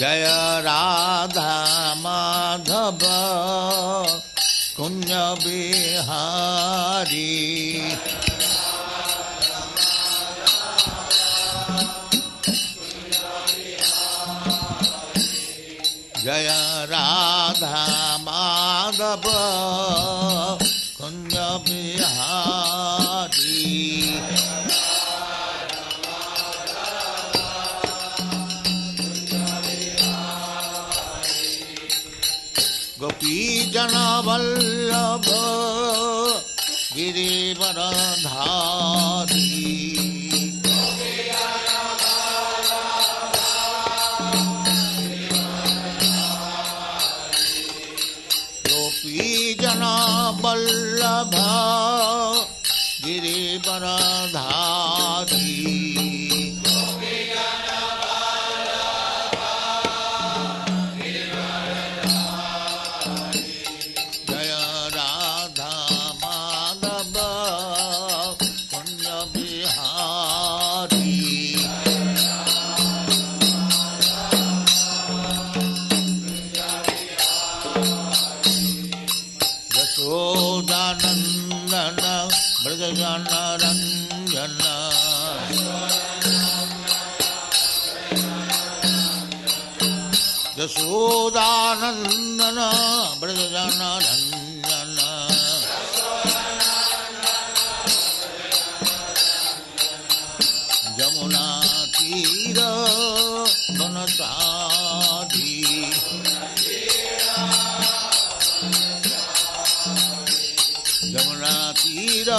जय राधा माधव कुंज बिहारी जय राधा माधव कुंज बिहारी गोपी जन वल्लभ गिरिवरधारी जन वल्लभ गिरिवरधारी जय राधा माधव कुंज बिहारी यशोदानंदन ब्रजजन रंजन यशोदानंदन ब्रजजन रंजन यमुना तीर वनचारी यमुना तीर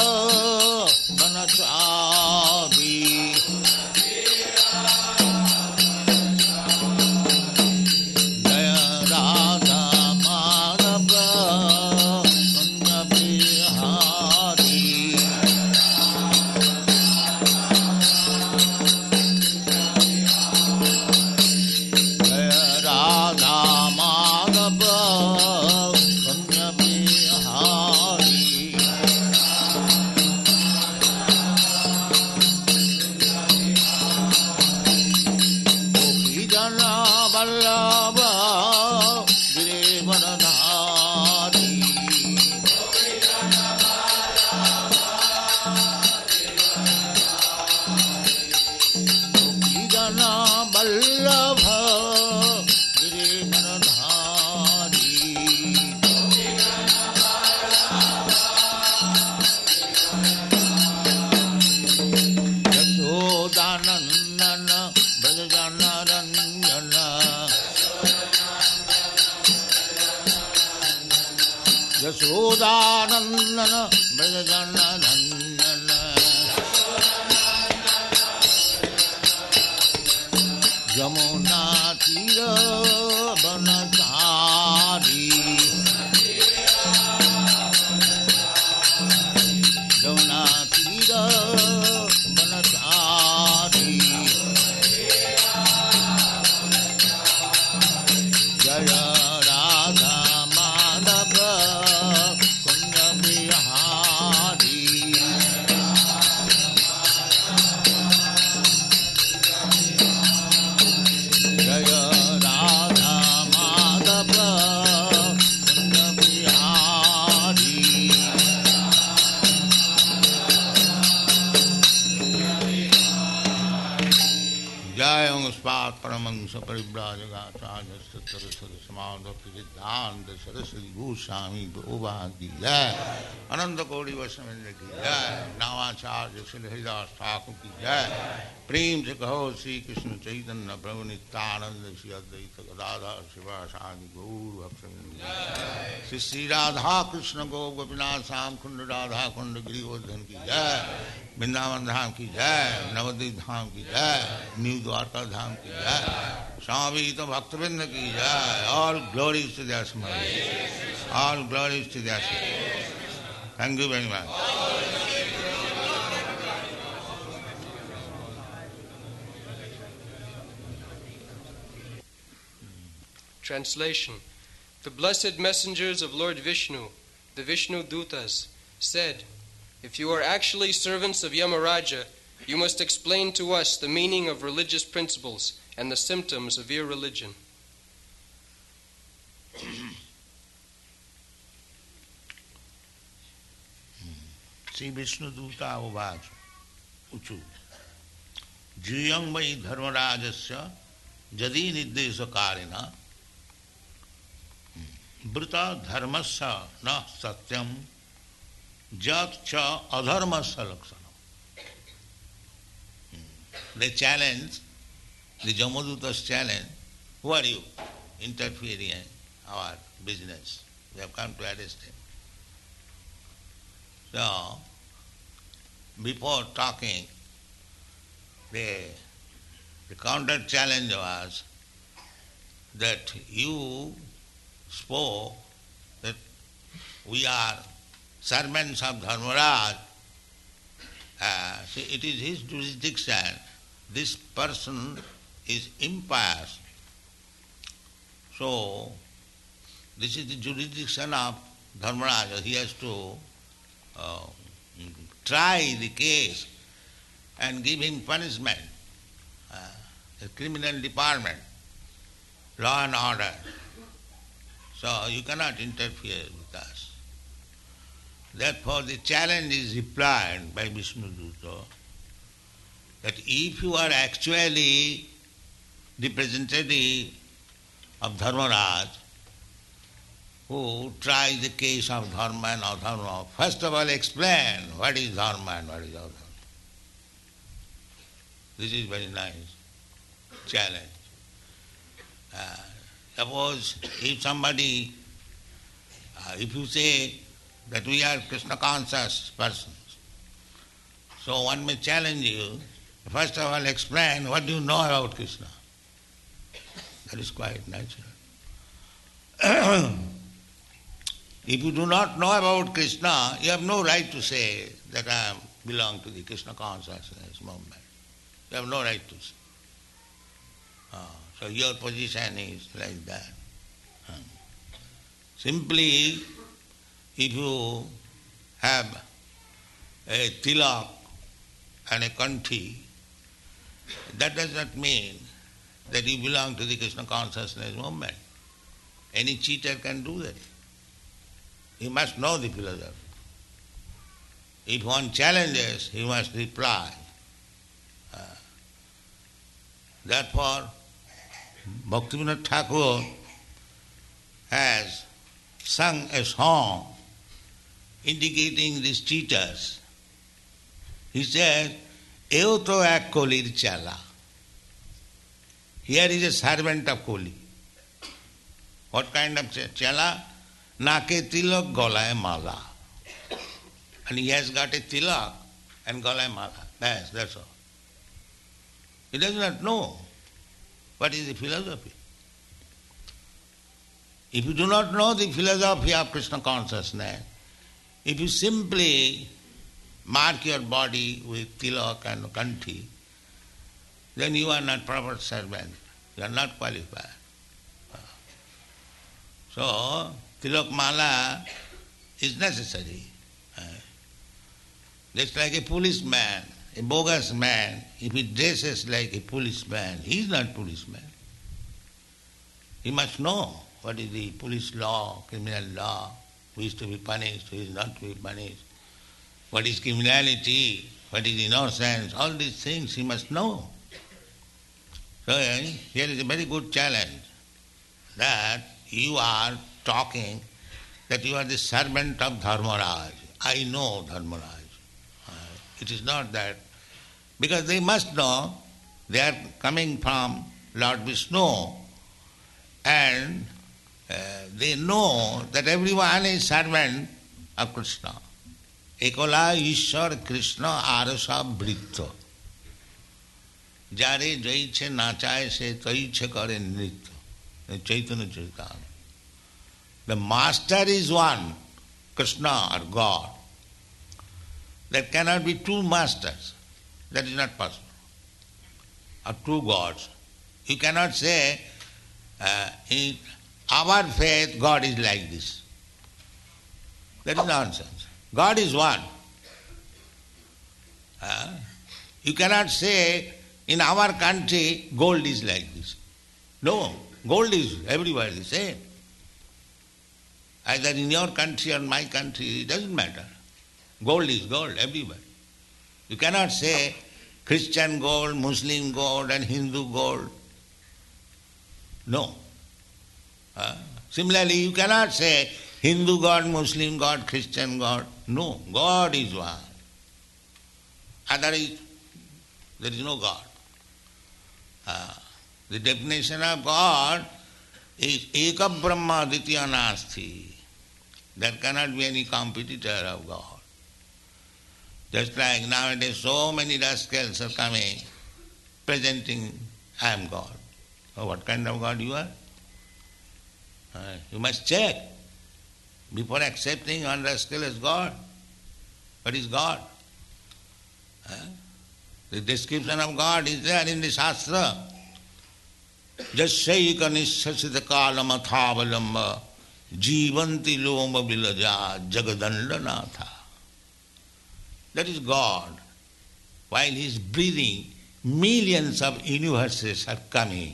वनचारी जय राधा माधव कुंज बिहारी जय राधा माधव कुंज बिहारी जन वल्लभ गिरिवरधारी जन वल्लभ गिरिवरधारी यशोदानंदन ब्रजजन रंजन यशोदानंदन ब्रजजन रंजन यमुना तीर वनचारी यमुना तीर वनचारी जय राधा माधव कुंज बिहारी जय राधा माधव कुंज बिहारी जय ओंस्पाद परमंश परिव्राजगाचार्य सरस्वती समाधि सिद्धांत सरस्वती गोस्वामी प्रभुपाद की जय अनंत कोटि वैष्णव की जय नवाचार्य श्री हरिदास ठाकुर की जय प्रेम से कहो श्री कृष्ण चैतन्य प्रभु नित्यानंद श्री अद्वैत गदाधर शिवासादि गौर भक्तवृंद श्री श्री राधा कृष्ण गो गोपीनाथ श्याम कुंड राधा कुंड गिरिवर्धन की जय वृंदावन धाम की जय नवद्वीप धाम की जय न्यू द्वारका धाम की जय स्वामी तो भक्तवृंद की जय ऑल ग्लोरीज टू देयर स्मरण all glories to their thank you very much Translation. The blessed messengers of Lord Vishnu, the Vishnu Dutas, said, if you are actually servants of Yamaraja, you must explain to us the meaning of religious principles and the symptoms of your religion. Sri Vishnu Duta Uvach Uchu Jiyang Vai Dharmarajasya Jadi Nirdeshakarina Brita Dharmasya Na Satyam Jat Cha Adharmasya Laksana. They challenge, the Jamadutas challenge, who are you interfering in our business? We have come to arrest him. So, before talking, the counter challenge was that you spoke that we are servants of Dharmaraj. See, it is his jurisdiction. This person is impious. So, this is the jurisdiction of Dharmaraj. He has to try the case and give him punishment. The criminal department, law and order. So you cannot interfere with us. Therefore the challenge is replied by Vishnuduta that if you are actually representative of Dharmaraj, who tries the case of dharma and adharma, first of all explain what is dharma and what is adharma. This is very nice challenge. Suppose if somebody, if you say that we are Krishna conscious persons, so one may challenge you, first of all explain what do you know about Krishna. That is quite natural. If you do not know about Krishna, you have no right to say that I belong to the Krishna consciousness movement. You have no right to say. So your position is like that. Simply, if you have a tilak and a kanthi, that does not mean that you belong to the Krishna consciousness movement. Any cheater can do that. He must know the philosophy. If one challenges, he must reply. Therefore, Bhaktivinoda Thakur has sung a song indicating these cheaters. He says, "Eo to ek kolir chala." Here is a servant of Koli. What kind of chala? Nake tilak golay mala. And he has got a tilak and golay mala. That's all. He does not know what is the philosophy. If you do not know the philosophy of Krishna consciousness, if you simply mark your body with tilak and kanthi, then you are not proper servant. You are not qualified. So, tilak mala is necessary. Just like a policeman, a bogus man, if he dresses like a policeman, he is not policeman. He must know what is the police law, criminal law, who is to be punished, who is not to be punished, what is criminality, what is innocence, all these things he must know. So here is a very good challenge that you are talking that you are the servant of Dharmaraj. I know Dharmaraj. It is not that. Because they must know they are coming from Lord Vishnu and they know that everyone is servant of Krishna. Ekola Ishwar Krishna Arasa Britto. Jare jaiche nachaye se taiche kare nritya. Chaitanya Charitamrita. The master is one, Krishna or God. There cannot be two masters. That is not possible. Or two gods. You cannot say, in our faith, God is like this. That is nonsense. God is one. You cannot say, in our country, gold is like this. No, gold is everywhere the same. Either in your country or my country, it doesn't matter. Gold is gold everywhere. You cannot say Christian gold, Muslim gold and Hindu gold. No. Similarly, you cannot say Hindu God, Muslim God, Christian God. No, God is one. Otherwise, there is no God. The definition of God is Eka Brahma Ditya Nasti. There cannot be any competitor of God. Just like nowadays so many rascals are coming, presenting, I am God. Oh, what kind of God you are? You must check before accepting one rascal as God. What is God? The description of God is there in the Shastra. Jasyaika nishasita kalama thavalamma jivanti loma vilaja jagadandanatha. That is God. While He is breathing, millions of universes are coming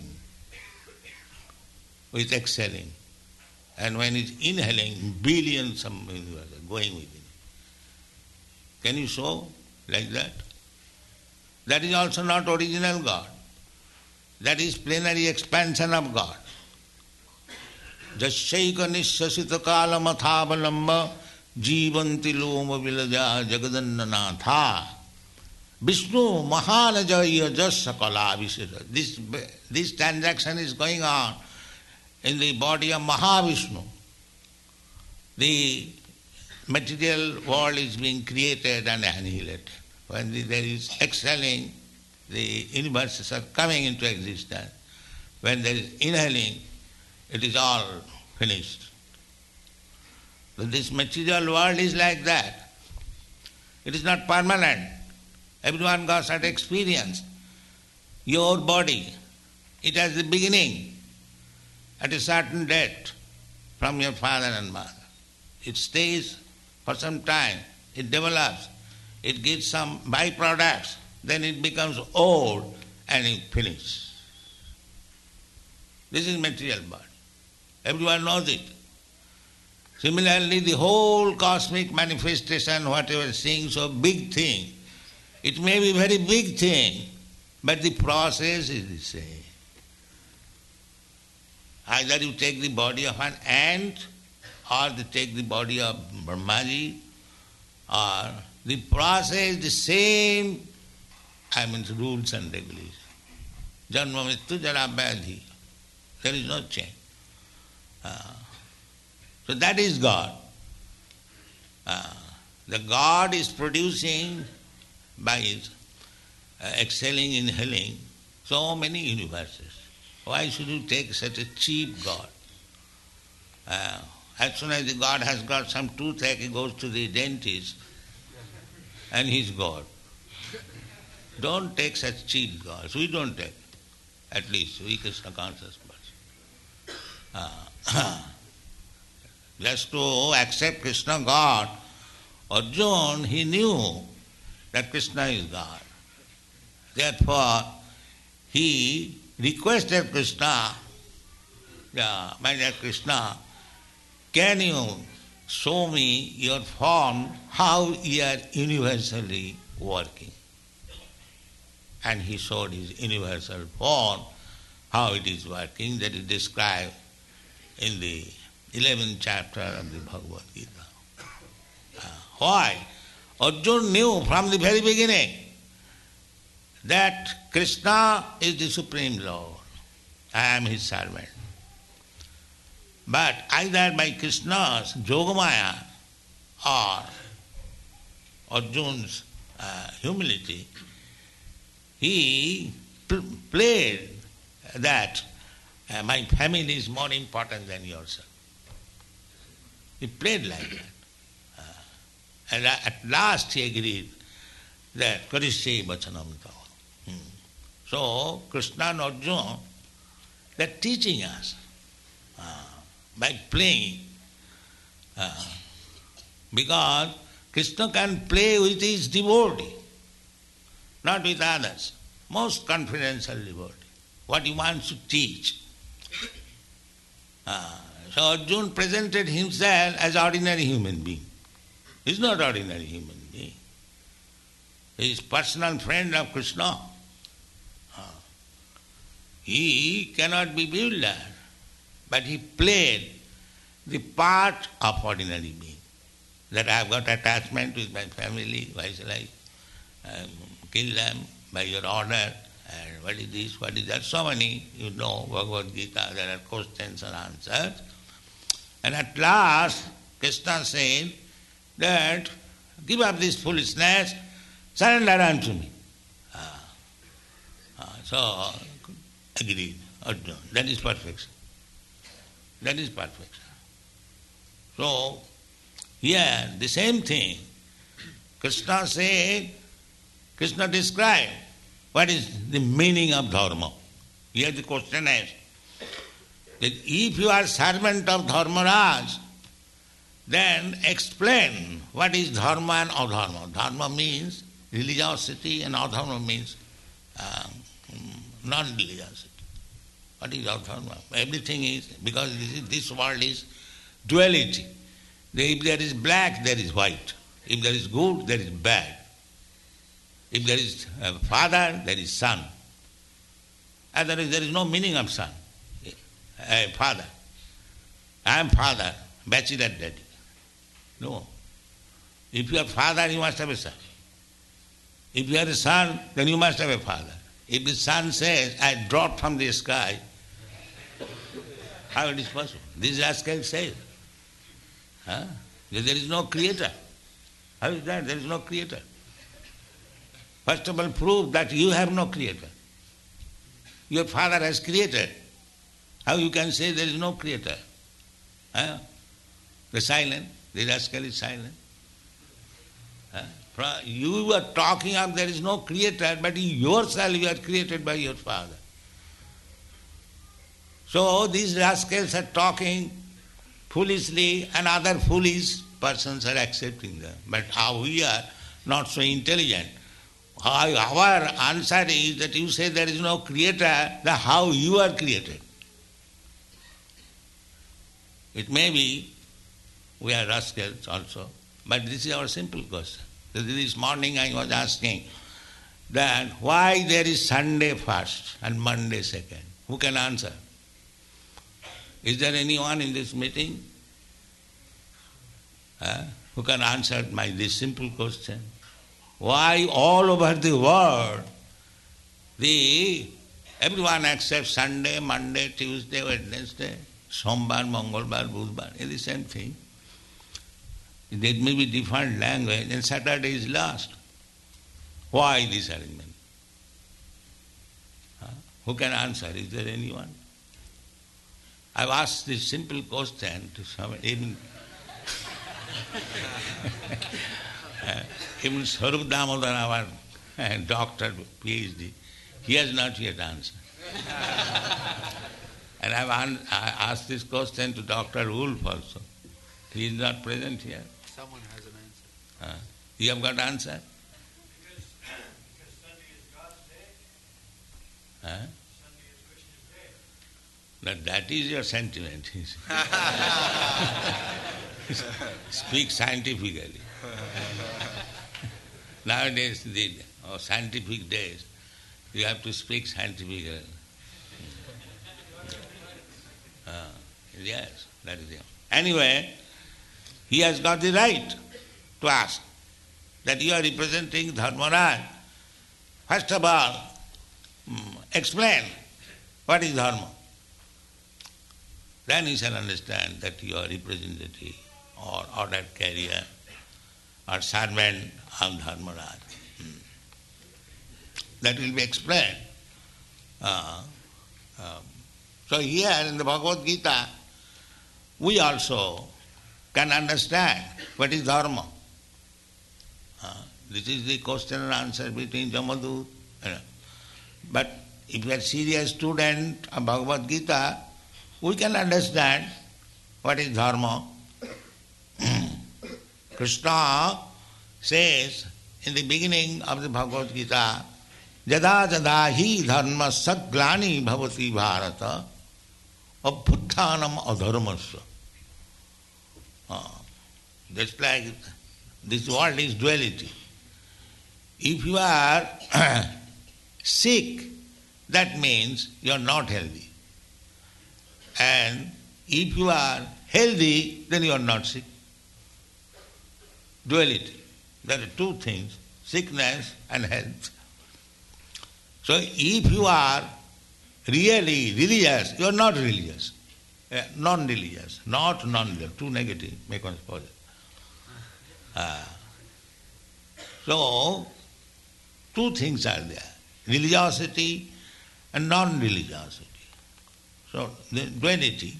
with exhaling. And when He is inhaling, billions of universes are going with Him. Can you show like that? That is also not original God. That is plenary expansion of God. Jasyaika nishasita kalamathavalamba jivanti loma vilaja jagadannanatha. Vishnu mahanajaya jasakala visera. This transaction is going on in the body of Mahavishnu. The material world is being created and annihilated. When there is exhaling, the universes are coming into existence. When there is inhaling, it is all finished. So this material world is like that. It is not permanent. Everyone got that experience. Your body, it has the beginning at a certain date from your father and mother. It stays for some time, it develops, it gets some byproducts, then it becomes old and it finishes. This is material body. Everyone knows it. Similarly, the whole cosmic manifestation, whatever seeing so big thing, it may be very big thing, but the process is the same. Either you take the body of an ant, or you take the body of Brahmaji, or the process the same, rules and regulations. Janma mrityu jara vyadhi. There is no change. So that is God. The God is producing by His exhaling, inhaling, so many universes. Why should you take such a cheap God? As soon as the God has got some toothache, he goes to the dentist and he's God. Don't take such cheap gods. We don't take. At least we Krishna conscious person. Just to accept Krishna God, Arjuna, he knew that Krishna is God. Therefore, he requested Krishna, my dear Krishna, can you show me your form, how you are universally working? And he showed his universal form, how it is working, that is described in the 11th chapter of the Bhagavad Gita. Why? Arjuna knew from the very beginning that Krishna is the Supreme Lord. I am His servant. But either by Krishna's Yogamaya or Arjuna's humility, he played that my family is more important than yourself. He played like that. And at last he agreed that Karishye Vachanam Tava. So Krishna and Arjuna, they are teaching us by playing. Because Krishna can play with his devotee, not with others. Most confidential devotee. What he wants to teach. So Arjuna presented himself as ordinary human being. He is not ordinary human being. He is personal friend of Krishna. He cannot be bewildered, but he played the part of ordinary being. That I have got attachment with my family, why shall I kill them by your order? And what is this, what is that? So many, you know, Bhagavad Gita, there are questions and answers. And at last, Krishna said that, give up this foolishness, surrender unto me. So, agreed, Arjuna. That is perfection. That is perfection. So, here, the same thing. Krishna said, Krishna described what is the meaning of dharma. Here the question is, that if you are servant of Dharmaraj, then explain what is dharma and adharma. Dharma means religiosity and adharma means non-religiosity. What is adharma? Everything is, because this world is duality. If there is black, there is white. If there is good, there is bad. If there is a father, there is son. Otherwise, there is no meaning of son. Father. I am father, bachelor daddy. No. If you are father, you must have a son. If you are a son, then you must have a father. If the son says, I dropped from the sky, how it is possible? This rascal says. There is no creator. How is that? There is no creator. First of all, prove that you have no creator. Your father has created. How you can say there is no creator? The silent, the rascal is silent. You are talking of there is no creator, but yourself you are created by your father. So these rascals are talking foolishly and other foolish persons are accepting them. But how we are not so intelligent. Our answer is that you say there is no creator, then how you are created? It may be we are rascals also, but this is our simple question. This morning I was asking that why there is Sunday first and Monday second. Who can answer? Is there anyone in this meeting who can answer this simple question? Why all over the world everyone accepts Sunday, Monday, Tuesday, Wednesday, Sombar, Mangolbar, Budhbar, it's the same thing. There may be different language and Saturday is last. Why this arrangement? Who can answer? Is there anyone? I've asked this simple question to someone, even Swarup Damodar, our doctor, PhD, he has not yet answered. And I asked this question to Dr. Wolf also. He is not present here. Someone has an answer. You have got answer? Because Sunday is God's day. Huh? Sunday is Krishna's day. That is your sentiment. Speak scientifically. Nowadays, the scientific days, you have to speak scientifically. Yes, that is it. Anyway, he has got the right to ask that you are representing Dharmaraj. First of all, explain what is dharma. Then he shall understand that you are representative or order carrier or servant of Dharmaraj. That will be explained. So here in the Bhagavad Gita, we also can understand what is dharma. This is the question and answer between Jamadut. But if you are a serious student of Bhagavad Gita, we can understand what is dharma. Krishna says in the beginning of the Bhagavad Gita, Jada jada hi dharma saglani bhavati bharata Abhuttanam adharmasya. Just like this world is duality. If you are sick, that means you are not healthy. And if you are healthy, then you are not sick. Duality. There are two things, sickness and health. So if you are really religious, you are not religious. Non-religious, not non-religious, too negative, make one positive. So, two things are there, religiosity and non-religiosity. So, the duality.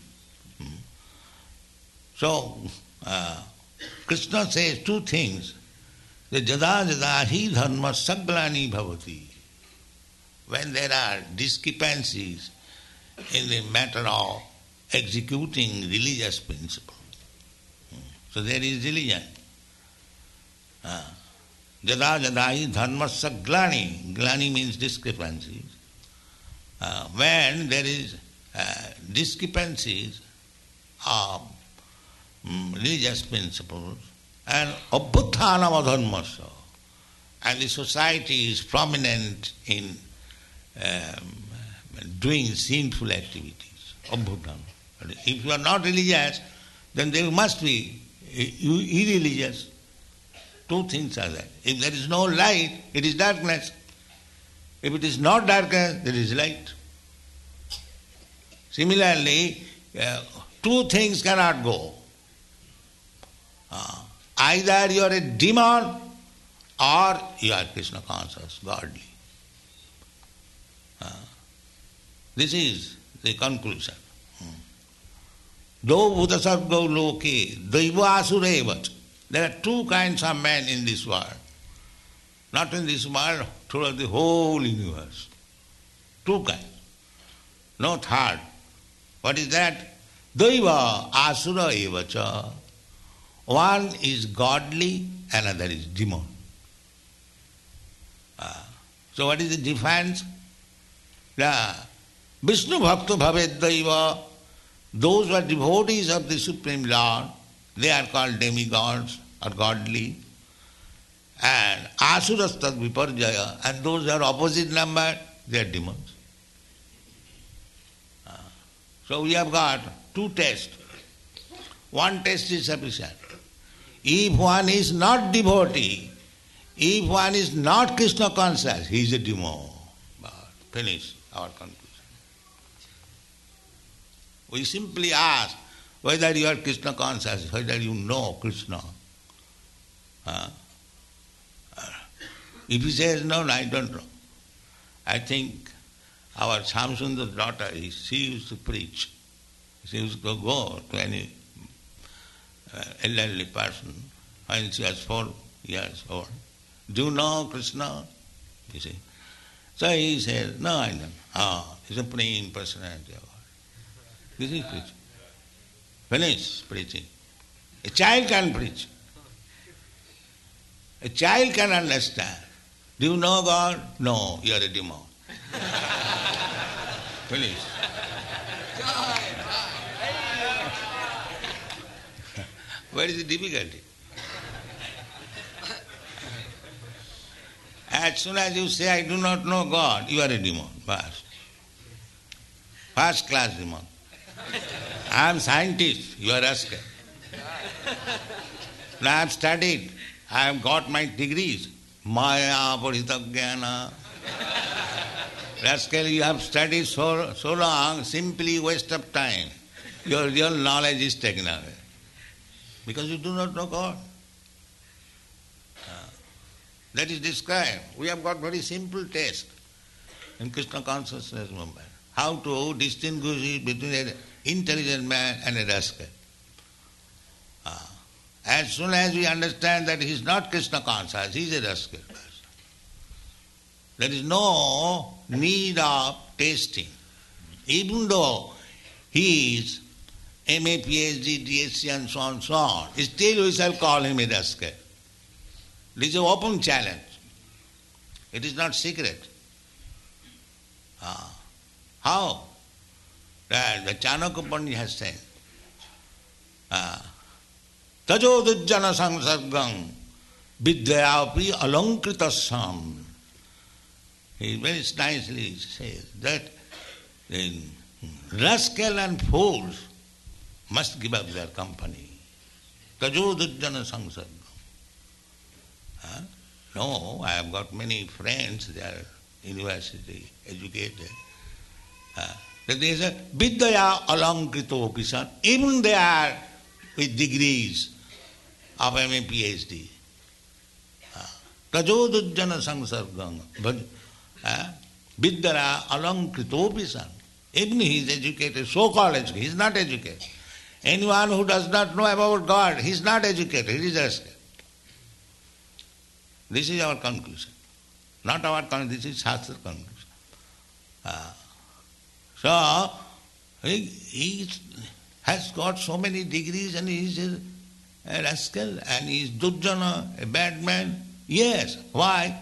So, Krishna says two things. The jada jada hi dharma saglani bhavati. When there are discrepancies in the matter of executing religious principle. So there is religion. Jada jadai dharmasya glani. Glani means discrepancies. When there is discrepancies of religious principles and abhuttanam adharmasya, and the society is prominent in doing sinful activities, abhuttanam. If you are not religious, then there must be irreligious. Two things are there. If there is no light, it is darkness. If it is not darkness, there is light. Similarly, two things cannot go. Either you are a demon or you are Krishna conscious, godly. This is the conclusion. Do bhutasargo loke daiva asurevat. There are two kinds of men in this world. Not in this world, throughout the whole universe. Two kinds. No third. What is that? Daiva asura evacha. One is godly, another is demon. So what is the difference? Vishnu bhakta bhaved daiva. Those who are devotees of the Supreme Lord, they are called demigods or godly. And asuras tad viparjaya, and those who are opposite number, they are demons. So we have got two tests. One test is sufficient. If one is not devotee, if one is not Krishna conscious, he is a demon. But finish our conclusion. We simply ask whether you are Krishna conscious, whether you know Krishna. If he says, no, I don't know. I think our Shamsundar's daughter, she used to preach. She used to go to any elderly person when she was 4 years old. Do you know Krishna? You see. So he says, no, I don't. He's a Supreme Personality of God. This is preaching. Finish preaching. A child can preach. A child can understand. Do you know God? No, you are a demon. Finish. Where is the difficulty? As soon as you say, I do not know God, you are a demon. First class demon. I am scientist, you are rascal. Now I have studied, I have got my degrees. Maya, Parita Jnana. Rascal, you have studied so long, simply waste of time. Your real knowledge is taken away. Because you do not know God. That is described. We have got very simple test in Krishna consciousness movement. How to distinguish between an intelligent man and a rascal. As soon as we understand that he is not Krishna conscious, he is a rascal person. There is no need of tasting. Even though he is MA, PhD, DSc and so on, still we shall call him a rascal. This is an open challenge. It is not secret. How? The Chanakya Pandit has said, Tajodujjana sangsargang vidyapi alankritasam. He very nicely says that rascal and fools must give up their company. Tajodujjana sangsargang. No, I have got many friends, they are university educated. That there is a Vidyaya Alankrito Pisan, even they are with degrees of MA PhD. Tajodujjana sangsargang. Vidyaya Alankrito Pisan. Even he is educated, so-called educated, he is not educated. Anyone who does not know about God, he is not educated, he is rascal. This is our conclusion. Not our conclusion, this is Shastra conclusion. So, he has got so many degrees and he is a rascal and he is Dujjana, a bad man. Yes. Why?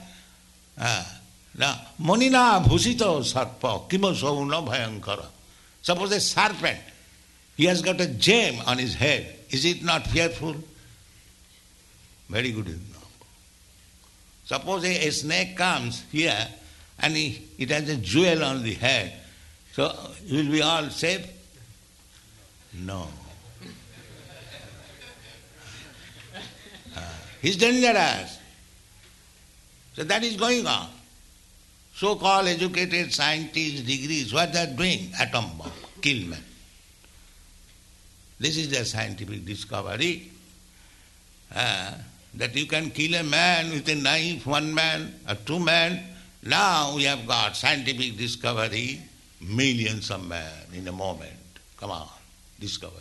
Monina bhusito sarpa kimoso na bhayankara. Suppose a serpent, he has got a gem on his head. Is it not fearful? Very good example. Suppose a snake comes here and it has a jewel on the head. So, will we all safe? No. He's dangerous. So that is going on. So-called educated scientists, degrees, what they are doing? Atom bomb, kill man. This is their scientific discovery. That you can kill a man with a knife, one man or two men. Now we have got scientific discovery, millions of men in a moment. Come on, discover.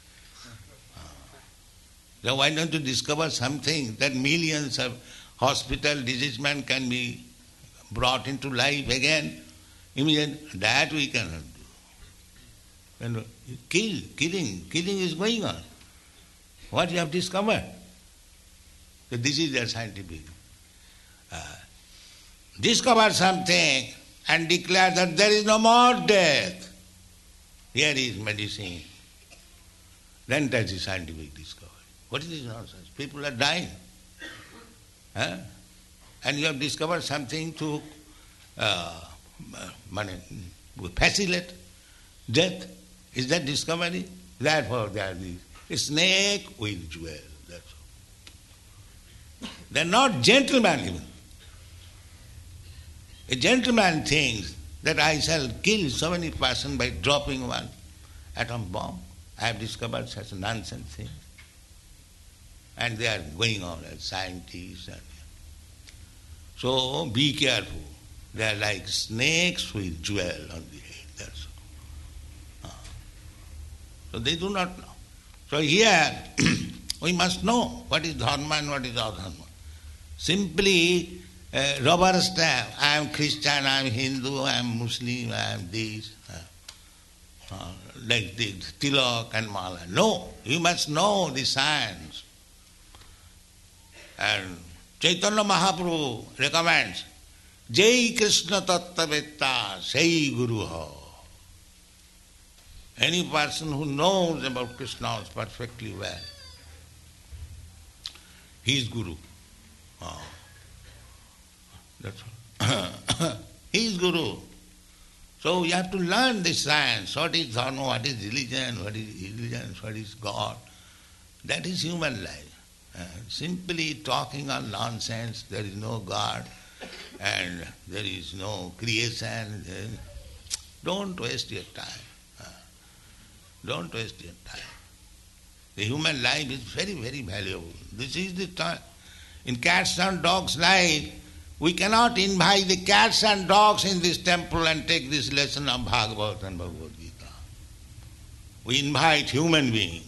So why don't you discover something that millions of hospital disease men can be brought into life again? Immediately, that we cannot do. And killing is going on. What you have discovered? So this is their scientific. Discover something and declare that there is no more death. Here is medicine. Then that is scientific discovery. What is this nonsense? People are dying. And you have discovered something to facilitate death. Is that discovery? Therefore there is a snake with jewel. That's all. They are not gentlemen even. A gentleman thinks that I shall kill so many persons by dropping one atom bomb. I have discovered such a nonsense thing. And they are going on as scientists. So be careful. They are like snakes with jewel on the head. That's all. So they do not know. So here we must know what is dharma and what is adharma. Simply rubber stamp. I am Christian, I am Hindu, I am Muslim, I am this. Like the tilak and mala. No, you must know the science. And Chaitanya Mahaprabhu recommends, Jai Krishna Tattavetta, Sai Guru Ho. Any person who knows about Krishna perfectly well, he is Guru. That's all. He is Guru. So you have to learn this science. What is dharma, what is religion, what is irreligion, what is God. That is human life. Simply talking on nonsense, there is no God and there is no creation. Don't waste your time. Don't waste your time. The human life is very, very valuable. This is the time. In cats and dogs' life, we cannot invite the cats and dogs in this temple and take this lesson of Bhagavad and Bhagavad Gita. We invite human beings.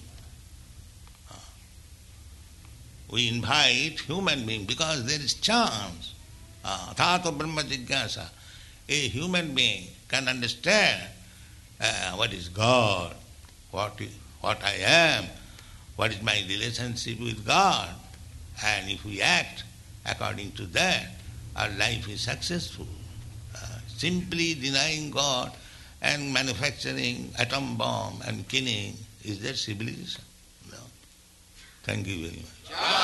We invite human beings because there is chance. Thata Brahma Jigyasa. A human being can understand what is God, what I am, what is my relationship with God. And if we act according to that, our life is successful. Simply denying God and manufacturing atom bomb and killing. Is that civilization? No. Thank you very much.